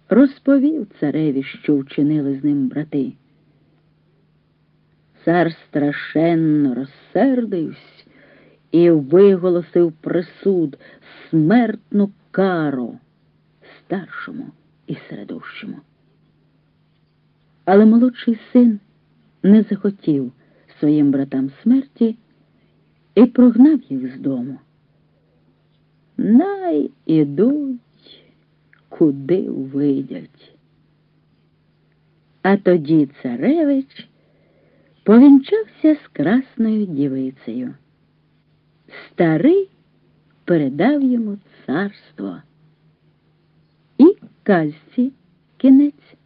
розповів цареві, що вчинили з ним брати. Цар страшенно розсердився і виголосив присуд смертну кару старшому і середущому. Але молодший син не захотів своїм братам смерті і прогнав їх з дому. Най ідуть, куди видять. А тоді царевич повінчався з красною дівицею. Старий передав йому царство. І казці кінець.